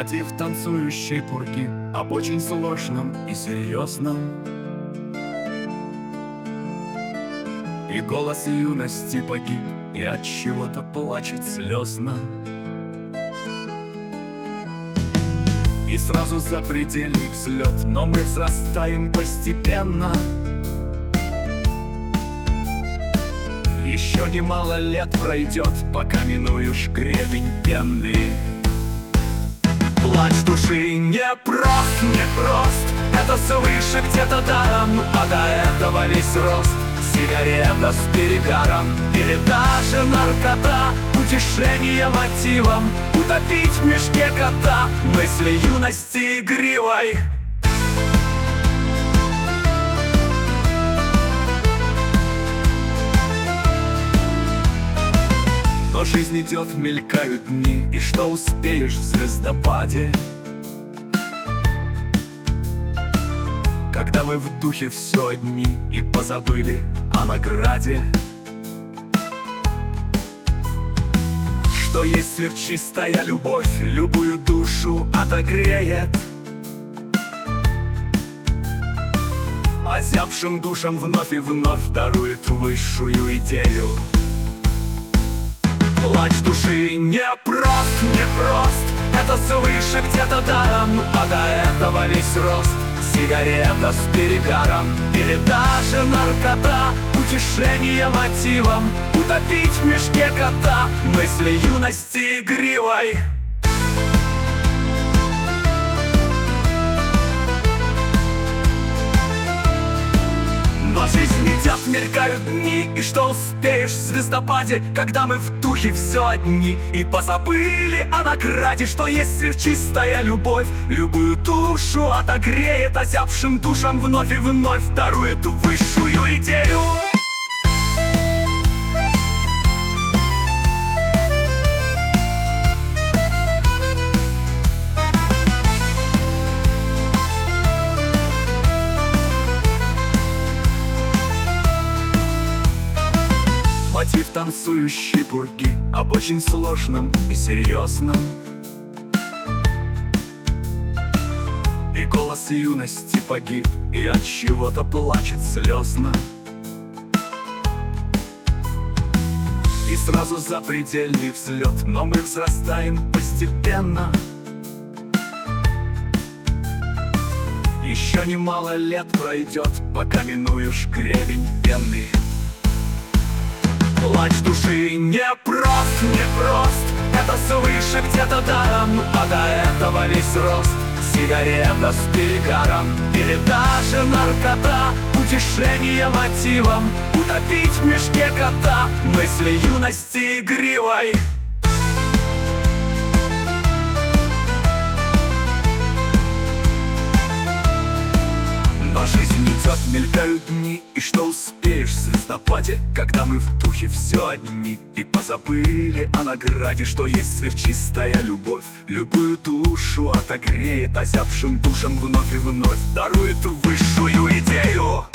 Мотив танцующей пурги об очень сложном и серьезном. И голос юности погиб, и от чего-то плачет слезно. И сразу запредельный взлет, но мы взрастаем постепенно. Еще немало лет пройдет, пока минуешь гребень пенный. Плач души непрост, непрост, это свыше где-то даром, а до этого весь рост. Сигарета с перегаром или даже наркота, утешение мотивом, утопить в мешке кота, мысли юности игривой. Но жизнь идет, мелькают дни, и что успеешь в звездопаде? Когда вы в духе все одни и позабыли о награде. Что есть сверхчистая любовь, любую душу отогреет. Озябшим душам вновь и вновь дарует высшую идею. Плач души непрост, непрост, это свыше где-то даром, а до этого весь рост. Сигарета с перегаром или даже наркота, утешение мотивом, утопить в мешке кота, мысли юности игривой. Но жизнь идет, мелькают дни, и что успеешь в звездопаде, когда мы в духе все одни и позабыли о награде, что есть сверхчистая любовь, любую душу отогреет, озябшим душам вновь и вновь дарует высшую идею. Мотив танцующей пурги об очень сложном и серьезном. И голос юности погиб, и от чего-то плачет слезно. И сразу запредельный взлет, но мы взрастаем постепенно. Еще немало лет пройдет, пока минуешь гребень пенный. Плач души непрост, непрост, это свыше где-то даром, а до этого весь рост. Сигарета с перегаром или даже наркота, утешение мотивом, утопить в мешке кота, мысли юности игривой. Но жизнь идет, мелькают дни, и что успеешь в звездопаде, когда мы в духе все одни и позабыли о награде, что есть сверхчистая любовь, любую душу отогреет, озябшим душам вновь и вновь дарует высшую идею.